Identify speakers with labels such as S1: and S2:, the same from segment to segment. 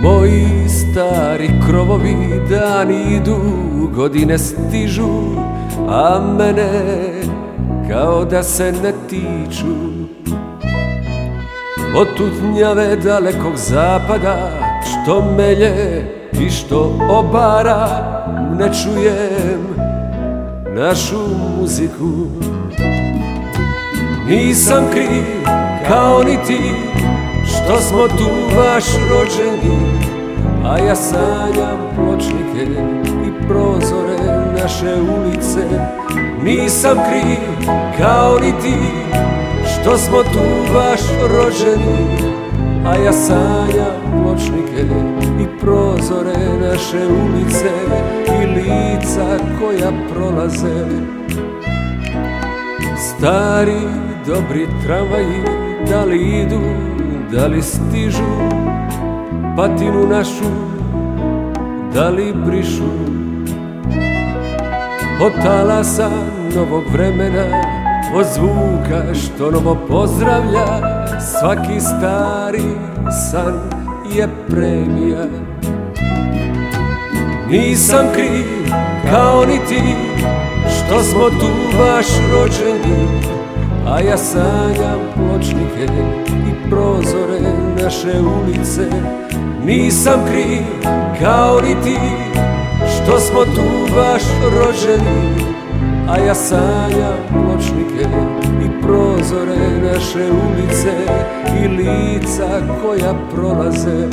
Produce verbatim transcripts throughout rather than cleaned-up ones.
S1: Moji stari krovovi dani idu, godine stižu, a mene kao da se ne tiču. Od tutnjave dalekog zapada, što melje i što obara, ne čujem našu muziku. Nisam kriv kao ni ti, što smo tu baš rođeni, a ja sanjam pločnike i prozore naše ulice. Nisam kriv kao ni ti, što smo tu baš rođeni, a ja sanjam pločnike i prozore naše ulice i lica koja prolaze. Stari dobri tramvaji, da li idu, da li stižu, patinu našu, da li brišu. Od talasa novog vremena, od zvuka što novo pozdravlja, svaki stari san je premija. Nisam kriv kao ni ti, što smo tu baš rođeni, a ja sanjam pločnike i prozore naše ulice. Nisam kriv kao ni ti, što smo tu baš rođeni, a ja sanjam pločnike i prozore naše ulice i lica koja prolaze.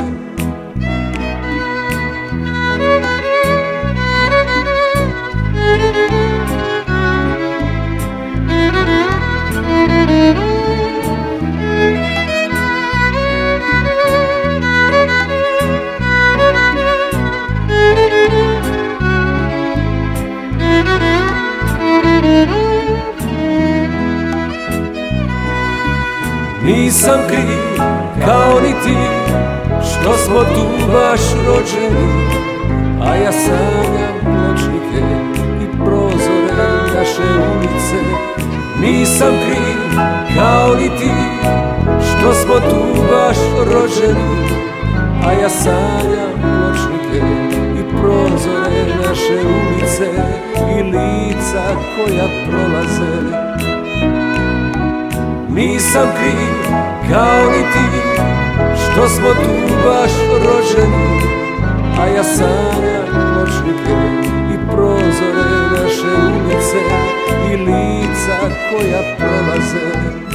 S1: Nisam kriv kao ni ti, što smo tu baš rođeni, a ja sanjam pločnike i prozore naše ulice. Nisam kriv kao ni ti, što smo tu baš rođeni, a ja sanjam pločnike i prozore naše ulice i lica koja prolaze. Nisam kriv kao ni ti, što smo tu baš rođeni, a ja sanjam pločnike i prozore naše ulice i lica koja prolaze.